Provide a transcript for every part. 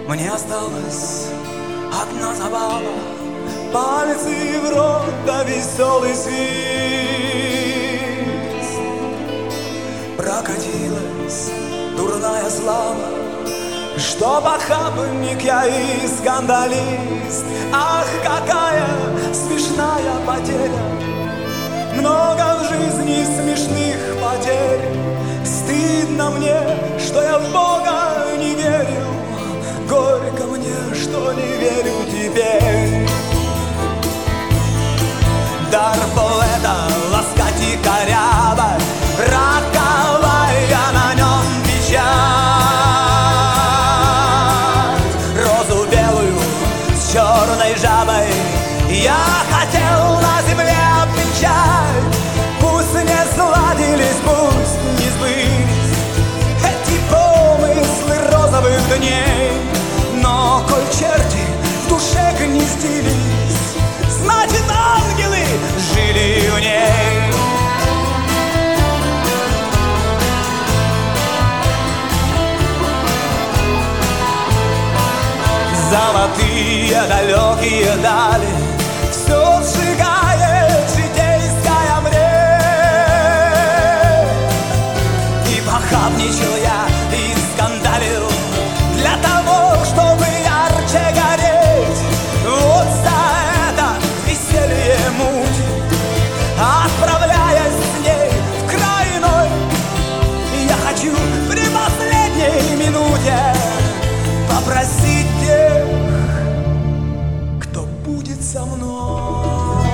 Мне осталась одна забава, пальцы в рот да веселый свист. Прокатилась дурная слава, что похабник я и скандалист. Ах, какая смешная потеря! Много в жизни смешных потерь. Стыдно мне, что я в Бога не верил. Горько мне, что не верю теперь. Дар поэта ласкать и корябать, роковая на нем печать. Розу белую с черной жабой я хотел на земле обвенчать. Пусть не сладились, пусть не сбылись эти помыслы розовых дней. Но коль черти в душе гнездились, значит, ангелы жили в ней. Золотые далекие дали все сжигает житейская мресь. И похабничал я, и скандалил для того, чтобы ярче гореть. Вот за это веселье муть, отправляясь с ней в край иной, я хочу при последней минуте попросить тех, кто будет со мной,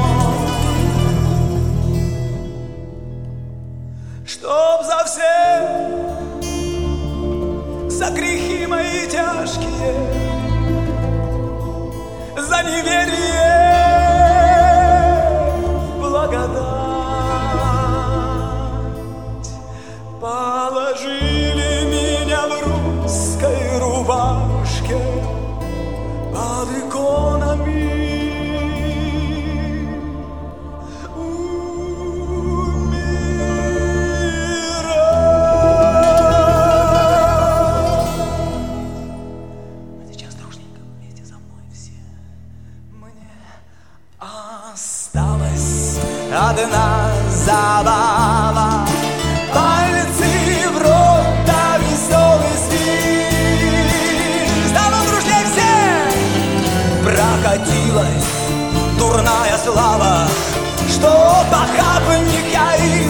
чтоб за все, за грехи мои тяжкие, за неверие благодать положили меня в русской рубашке под иконами. Осталась одна забава, пальцы в рот да веселый свист. Да ну, дружней все! Прокатилась дурная слава, что похабник я и